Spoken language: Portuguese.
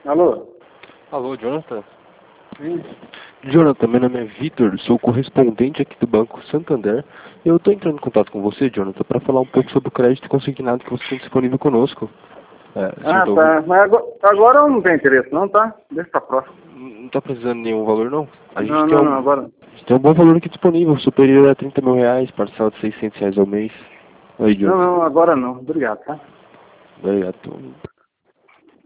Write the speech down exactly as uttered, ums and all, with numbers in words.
Alô? Alô, Jonathan? Sim. Jonathan, meu nome é Vitor, sou correspondente aqui do Banco Santander. Eu estou entrando em contato com você, Jonathan, para falar um pouco sobre o crédito consignado que você tem disponível conosco. É, Ah, senhor, tá. Mas agora, agora eu não tenho interesse não, tá? Deixa pra próxima. não está precisando de nenhum valor, não? A gente Não, tem não, um, não, agora. a gente tem um bom valor aqui disponível, superior a trinta mil reais, parcela de seiscentos reais ao mês. Oi, Não, Jonathan. não, agora não. Obrigado, tá? Obrigado.